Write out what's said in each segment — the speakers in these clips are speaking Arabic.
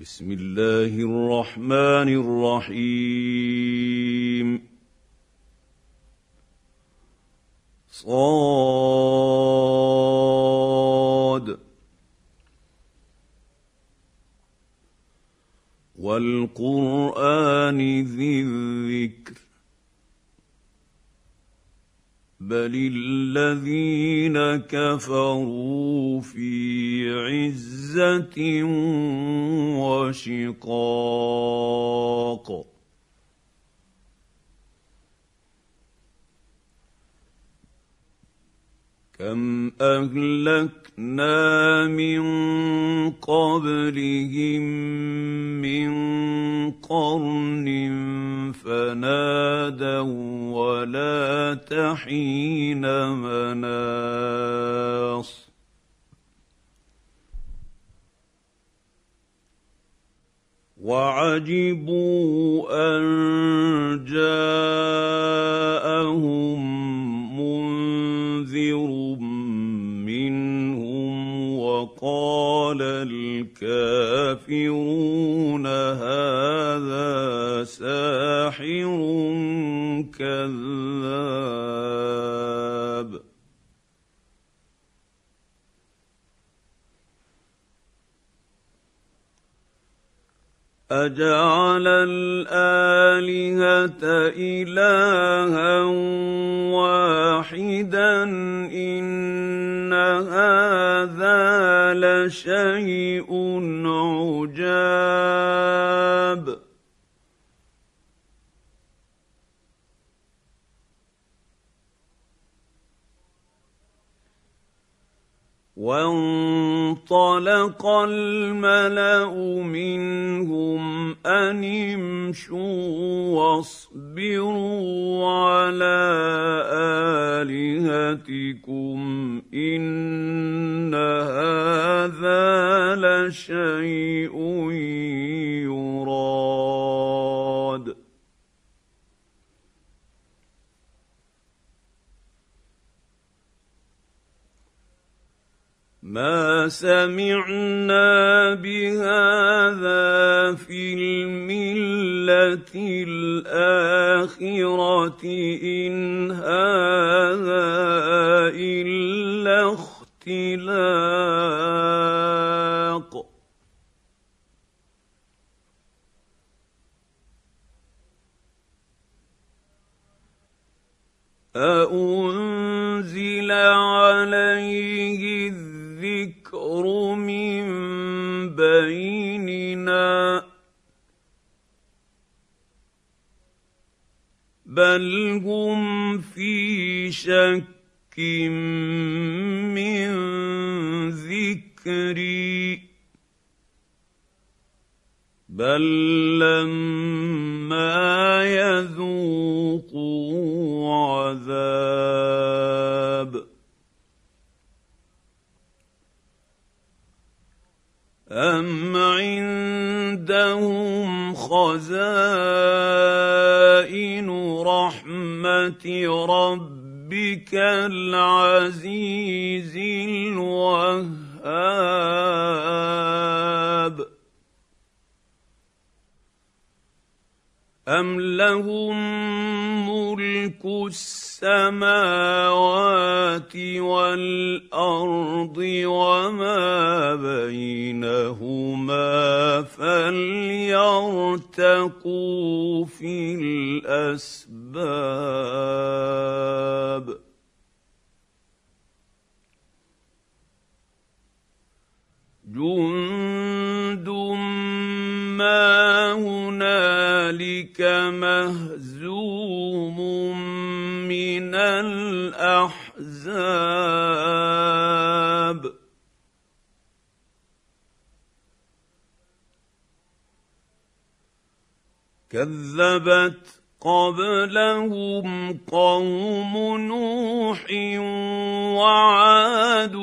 بسم الله الرحمن الرحيم صاد والقرآن ذي الذكر بل الذين كفروا في عزة وشقاق كم أهلكنا من قبلهم من قرن فنادوا ولا تحين مناص وعجبوا أن جاءهم منذر منهم وقال الكافرون هذا ساحر كذاب أجعل الآلهة إلها واحدا إن هذا لشيء عجاب وانطلق الملأ منهم أن امشوا واصبروا على آلهتكم إن هذا لشيء يراد ما سمعنا بهذا في الملة الآخرة إن هذا إلا اختلاق أأنزل عليه الذكر من بيننا بل هم في شك من ذكري بل لما يذوقوا عذاب أم عندهم خزائن رحمة ربك العزيز الوهاب أم لهم ملك السماوات والأرض وما بينهما فليرتقوا في الأسباب جند ما هنالك مهزوم من الأحزاب كذبت قبلهم قوم نوح وعاد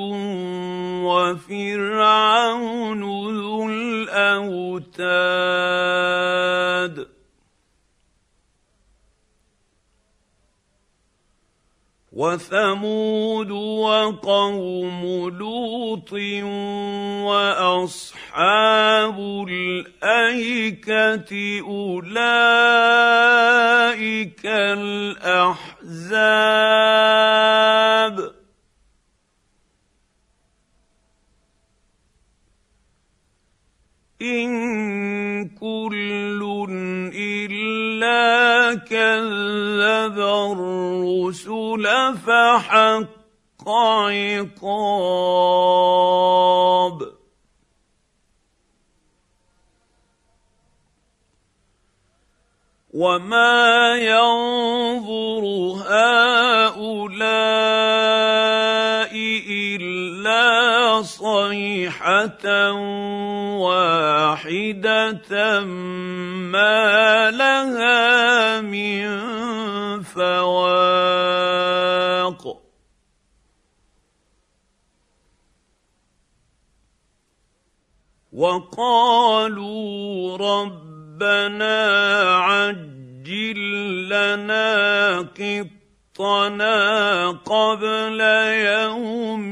وفرعون ذو الأوتاد وثمود وقوم لوط واصحاب الايكه اولئك الاحزاب ان كل الا كذب الرسل فحق عقاب وما ينظر هؤلاء الا صيحه واحده ما لها من فواق وقالوا ربنا عجل لنا قطنا قبل يوم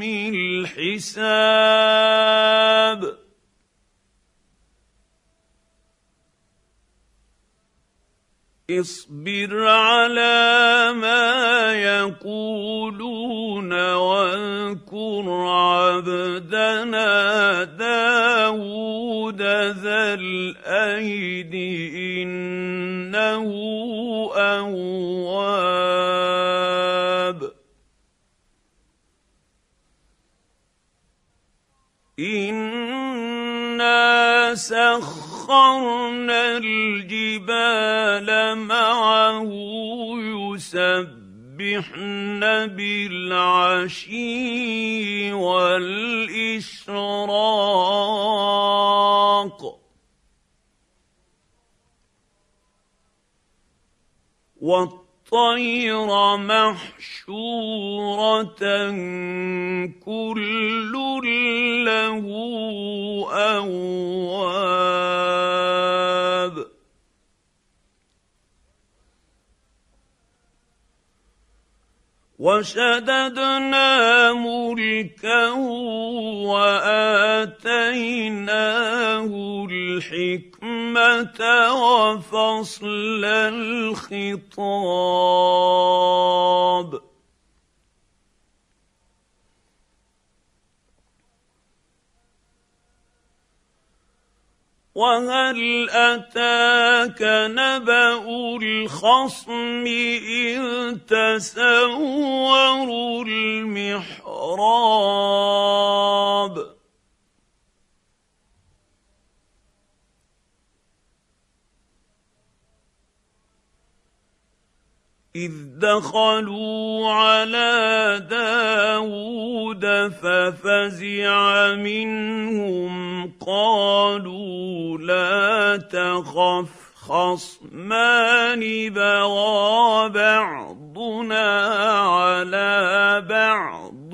الحساب اصبر على ما يقولون واذكر عبدنا داود ذا الأيد إنه أواب إنا سخرنا الجبال معه يسبحن بالعشي والإشراق والطير محشورة كل له أواب وشددنا ملكه وآتيناه الحكمة وفصل الخطاب وهل أتاك نبأ الخصم إذ تسوروا المحراب إذ دخلوا على داود ففزع منهم قالوا لا تخف خصمان بغى بعضنا على بعض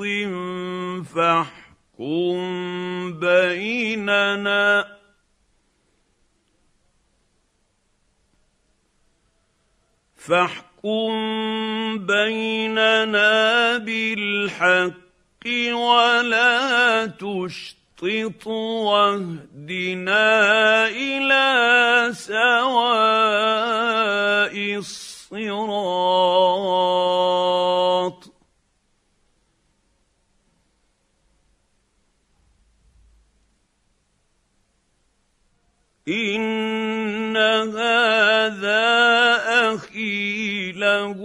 فاحكم بيننا بالحق ولا تشطط واهدنا إلى سواء الصراط إن هذا أخي له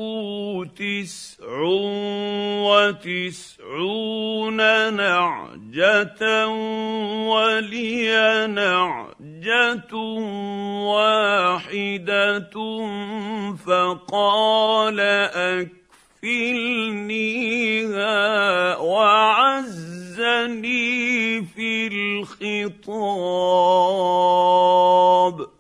99 نعجة ولي نعجة واحدة فقال أكفلنيها وعزني في الخطاب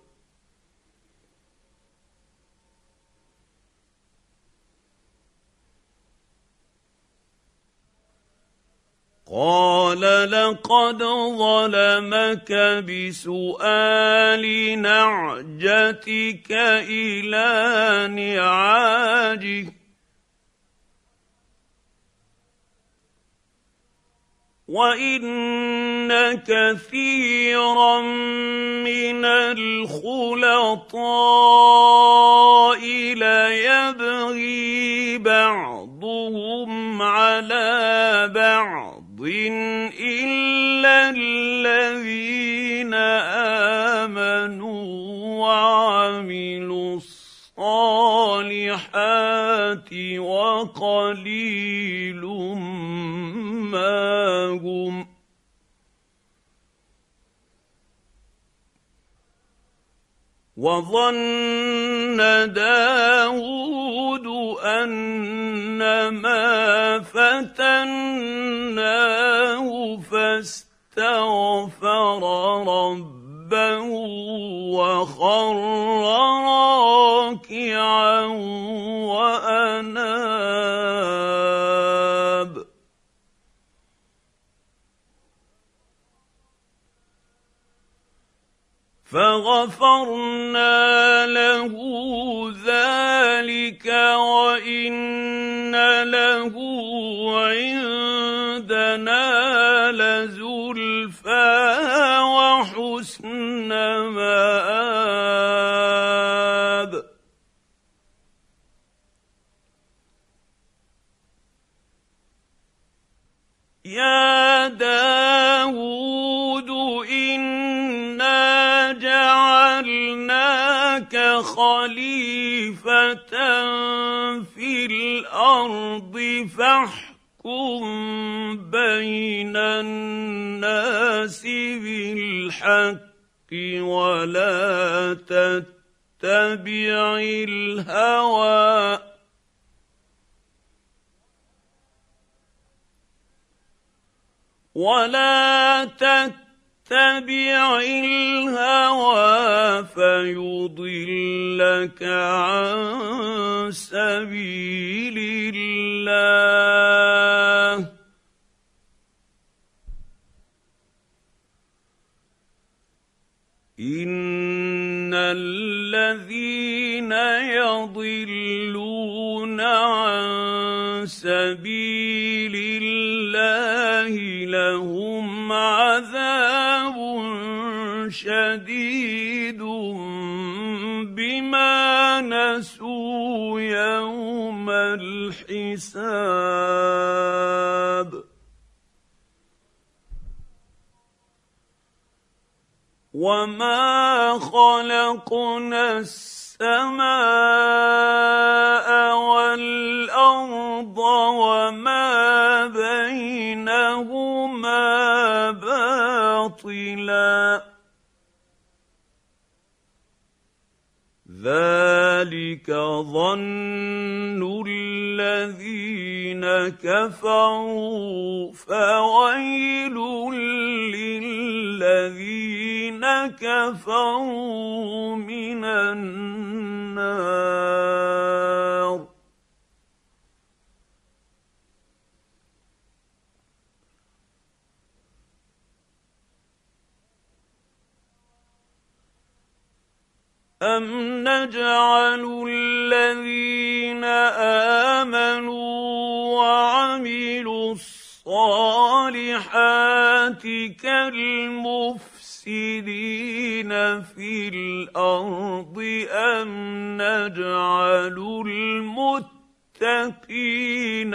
قال لقد ظلمك بسؤال نعجتك إلى نعاجه وان كثيرا من الخلطاء ليبغي بعضهم على بعض الا الذين امنوا وعملوا الصالحات وقليل ما هم وظن داود أنما فتناه فاستغفر ربه وخر راكعا وأناب فغفرنا له ذلك وإن له عندنا لزلفى وحسن مآب يا داود إنا جعلناك خليفة في الأرض فاحكم بين الناس بالحق ولا تتبع الهوى فيضلك عن سبيل الله إن الذين يضلون عن سبيل الله لهم عذاب شديد بما نسوا يوم الحساب وما خلقنا السماء والأرض وما بينهما باطلا ذلك ظن الذين كفروا فويل للذين كفروا من النار أَمْ نَجْعَلُ الَّذِينَ آمَنُوا وَعَمِلُوا الصَّالِحَاتِ كَالْمُفْسِدِينَ فِي الْأَرْضِ أَمْ نَجْعَلُ الْمُتَّقِينَ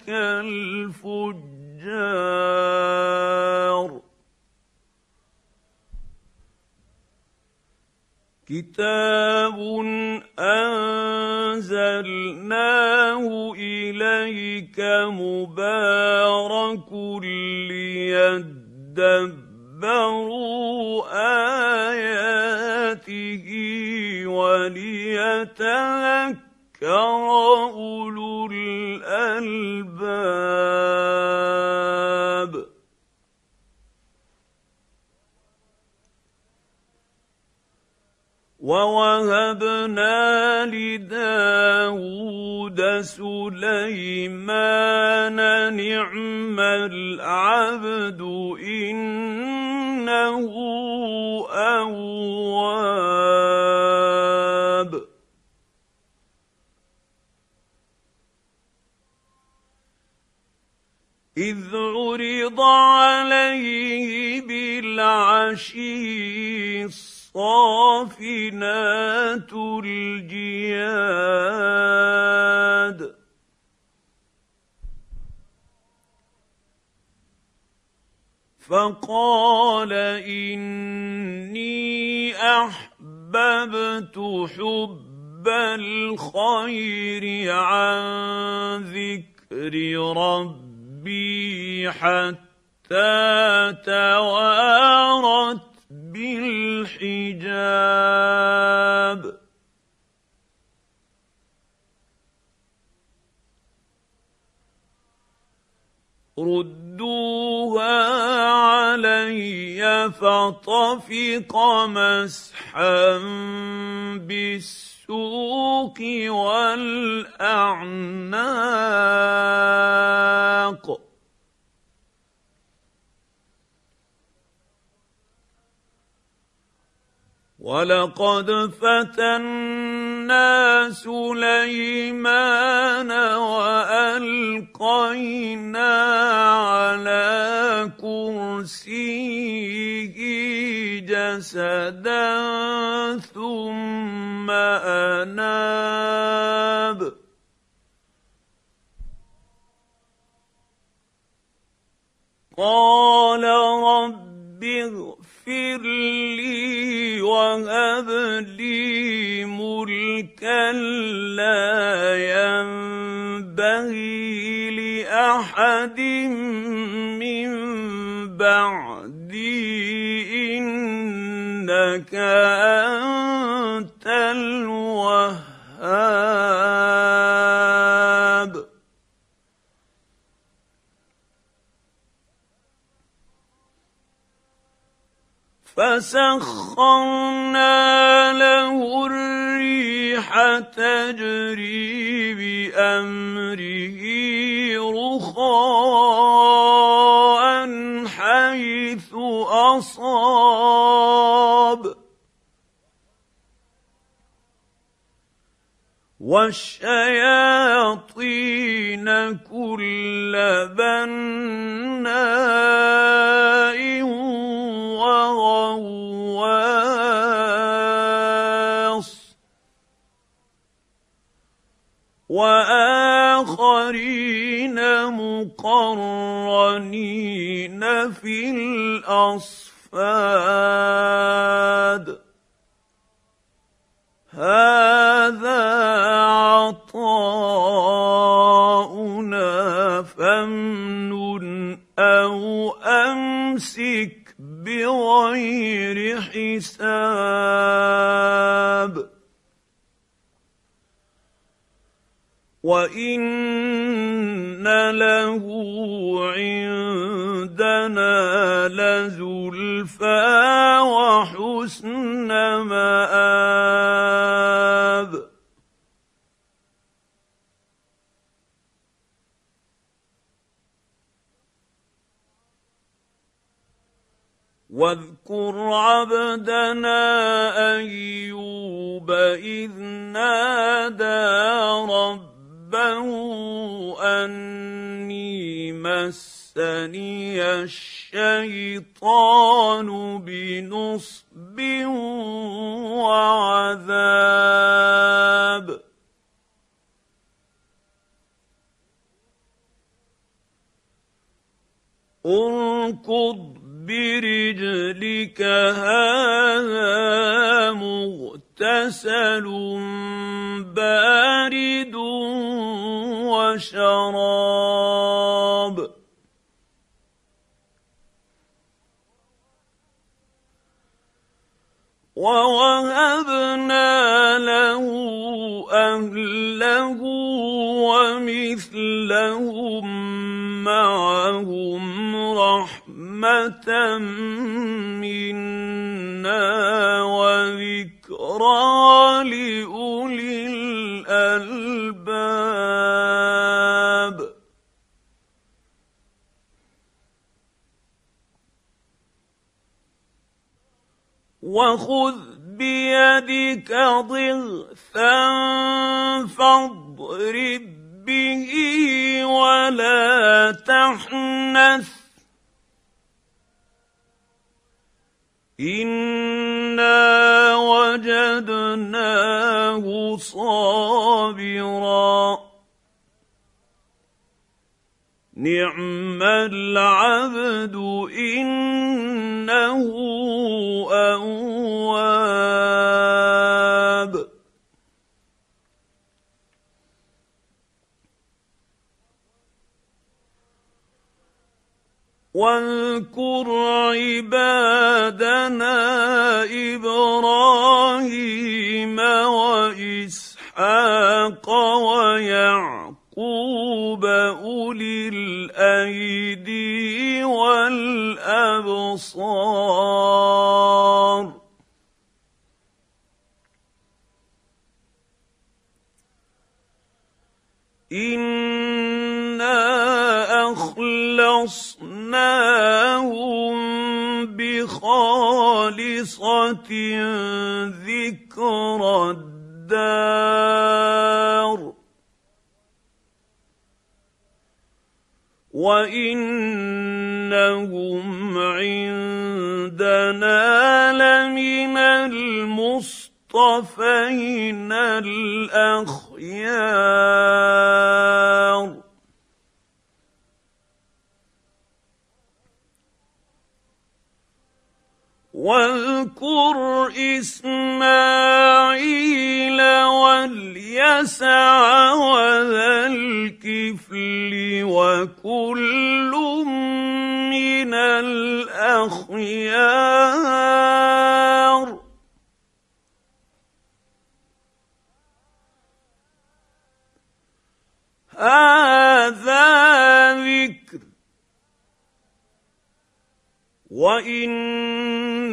كَالْفُجَّارِ كتاب أنزلناه إليك مبارك ليدبروا آياته وليتذكر أولو الألباب ووهبنا لداود سليمان نعم العبد إنه أواب إذ عرض عليه بالعشي الصافنات الجياد فقال إني أحببت حب الخير عن ذكر ربي حتى توارت بالحجاب ردوها علي فطفق مسحا بالسوق والأعناق ولقد فتنا سليمان وألقينا على كرسيه جسدا ثم أناب قال رب اغفر لي وهب لي ملكا لا ينبغي لأحد من بعدي إنك أنت الوهاب فسخرنا له الريح تجري بأمره رخاء حيث أصاب والشياطين كل بناء وغواص وآخرين مقرنين في الأصفاد هذا عطاؤنا فامنن أو أمسك بغير حساب وإن له عندنا لزلفى وحسن مآب واذكر عبدنا أيوب إذ نادى ربه أني مسني الشيطان بنصب وعذاب اركض برجلك هذا مغتسل بارد وشراب ووهبنا له أهله ومثلهم معهم رحمة منا وذكرى لأولي الألباب وخذ بيدك ضغثا فاضرب به ولا تحنث إنا وجدناه صابرا نعم العبد إنه أواب واذكر عبادنا إبراهيم وإسحاق ويعقوب أولي الأيدي والأبصار إنا أخلصناهم بخالصة ذكر الدار وإنهم عندنا لمن المصطفين الأخيار واذكر إسماعيل واليسع وذا الكفل وكل من الأخيار هذا ذكر وإن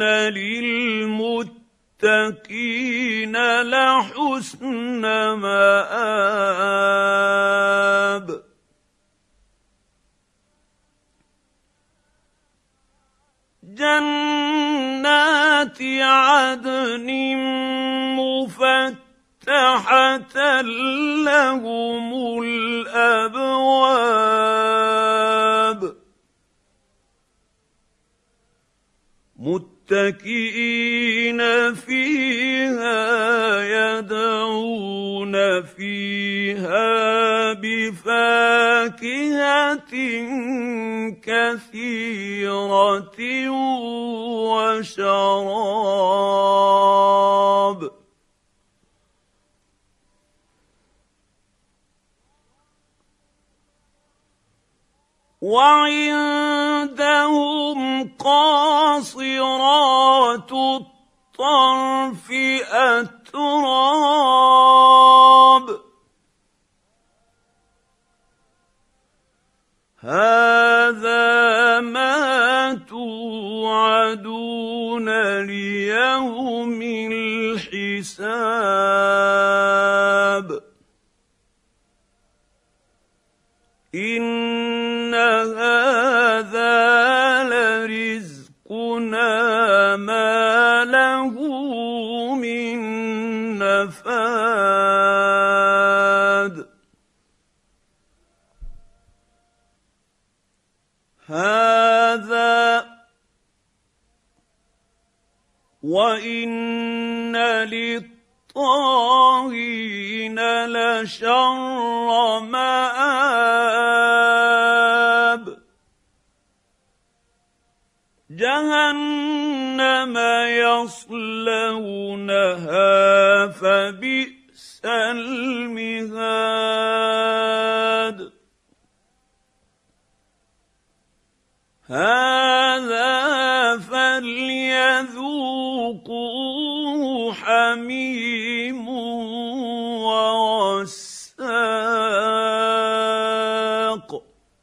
للمتقين لحسن مآب جنات عدن مفتحة لهم الأبواب متكئين فيها يدعون فيها بفاكهة كثيرة وشراب وعندهم قاصرات الطرف أتراب هذا ما توعدون ليوم الحساب إن هذا لرزقنا ما له من نفاد هذا وإن للطاغين لشر مآب جهنم يصلونها فبئس المهاد هذا فليذوقوه حميم وغساق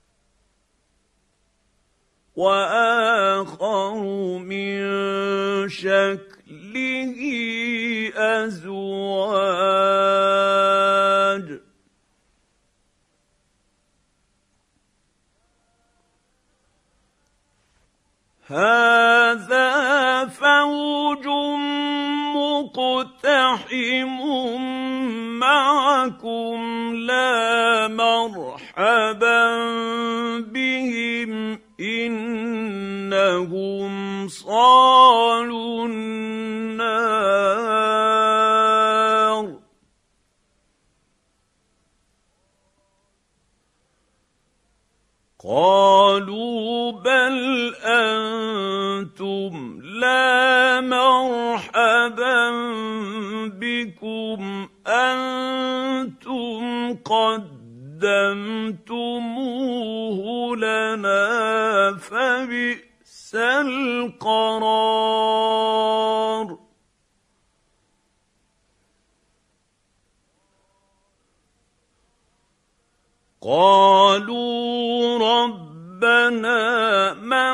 وآخر من شكله أزواج هذا فوج مقتحم معكم لا مرحبا بهم إنهم صالوا النار قالوا بل أنتم لا مرحبا بكم أنتم قدمتموه لنا فبئس القرار قالوا ربنا من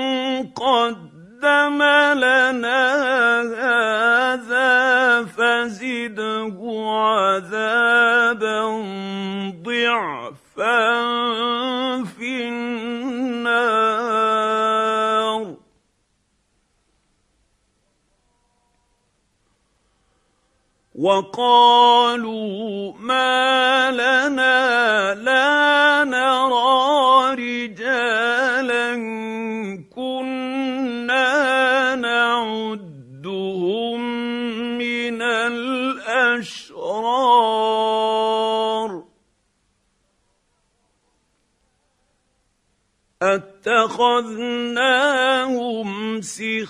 قدم لنا هذا فزده عذابا ضعفا في النار وقالوا ما لنا لا نرى رجالا كنا نعدهم من الأشرار أتخذناهم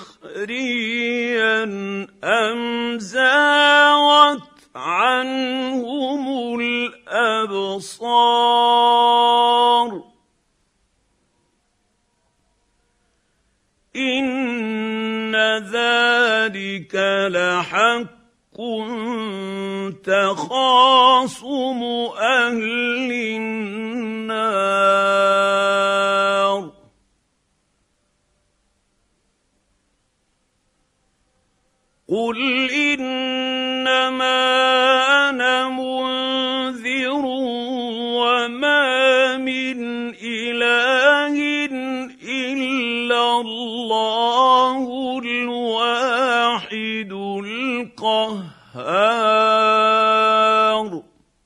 سخريا أم زاغت عنهم الأبصار إن ذلك لحق تخاصم أهل النار قل إنما أنا منذر وما من إله إلا الله الواحد القهار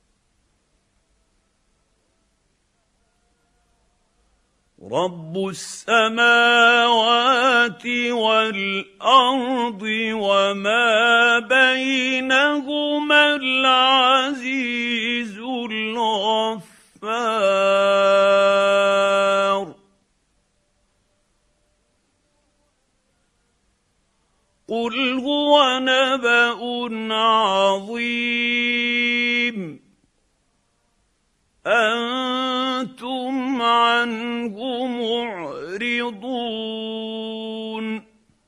رب السماوات والأرض وما بينهما العزيز الغفار قل هو نبأ عظيم أنتم عنه معرضون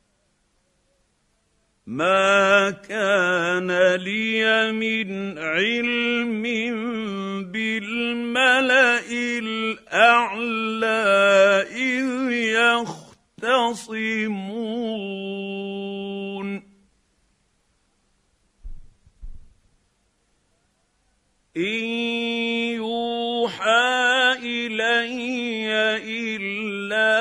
ما كان لي من علم بالملأ الأعلى إذ يختصمون إن يوحى إلي إلا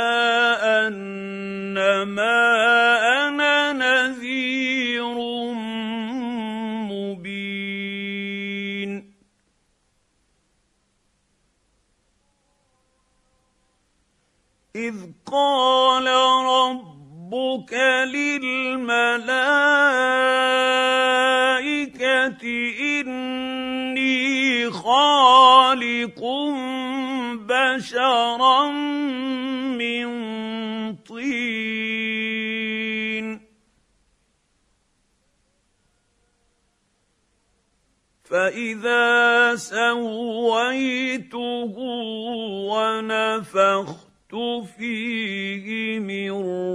أنما أنا نذير مبين إذ قال ربك للملائكة إني خالق بشرا من طين فإذا سويته ونفخت فيه من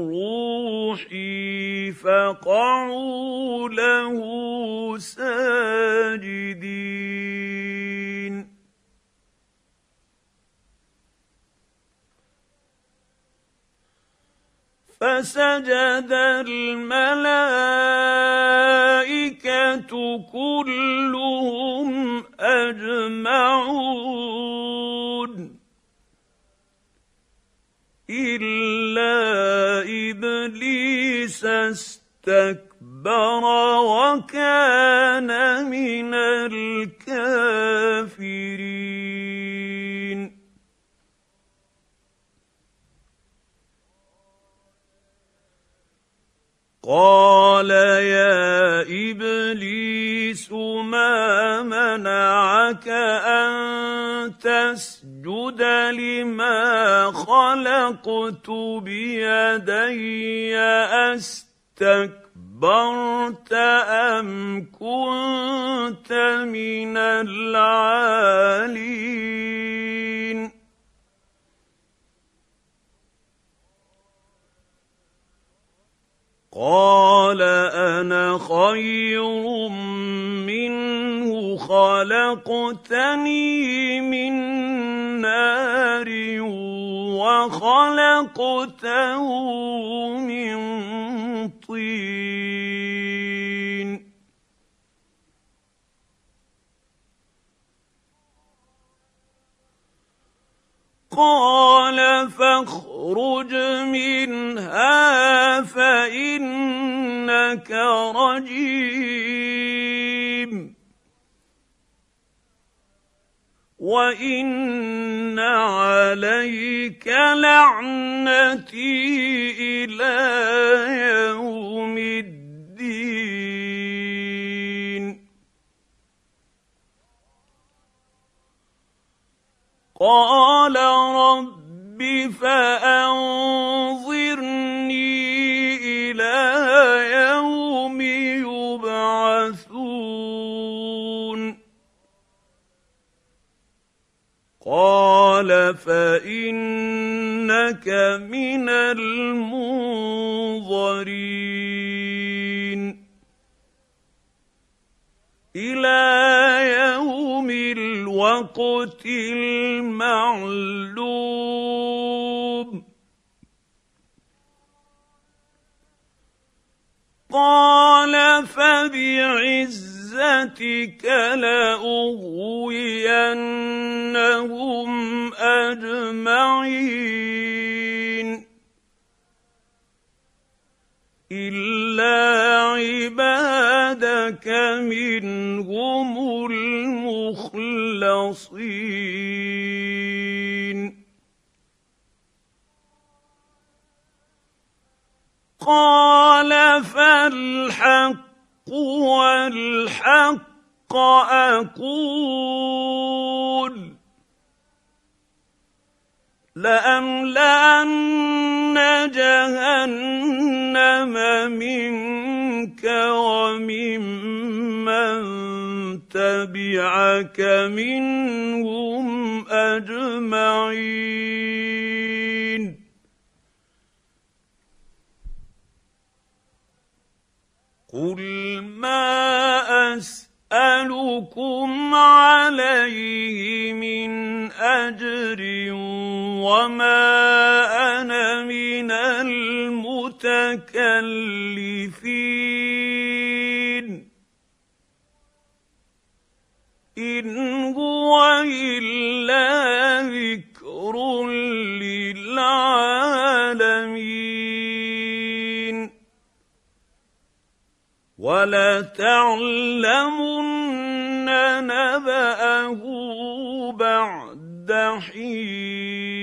روحي فقعوا له ساجدين فسجد الملائكة كلهم أجمعون إلا إبليس واستكبر وكان من الكافرين قال يا إبليس ما منعك أن تسجد لما خلقت بيدي أستكبرت أم كنت من العالين قال أنا خير منه خلقتني من نار وخلقته من طين قال فاخرج منها فإنك رجيم وإن عليك لعنتي إلى يوم الدين قال رب فأنظرني إلى يوم يبعثون قال فإنك من المنظرين إلى يوم الوقت المعلوم قال فبعزتك لأغوينهم أجمعين إلا عبادك منهم المخلصين قال فالحق والحق أقول لأملأن جهنم منك وممن تبعك منهم أجمعين قل ما أسألكم عليه من أجر وما أنا من المتكلفين إن هو إلا ذكر للعالمين وَلَتَعْلَمُنَّ نَبَأَهُ بَعْدَ حِينٍ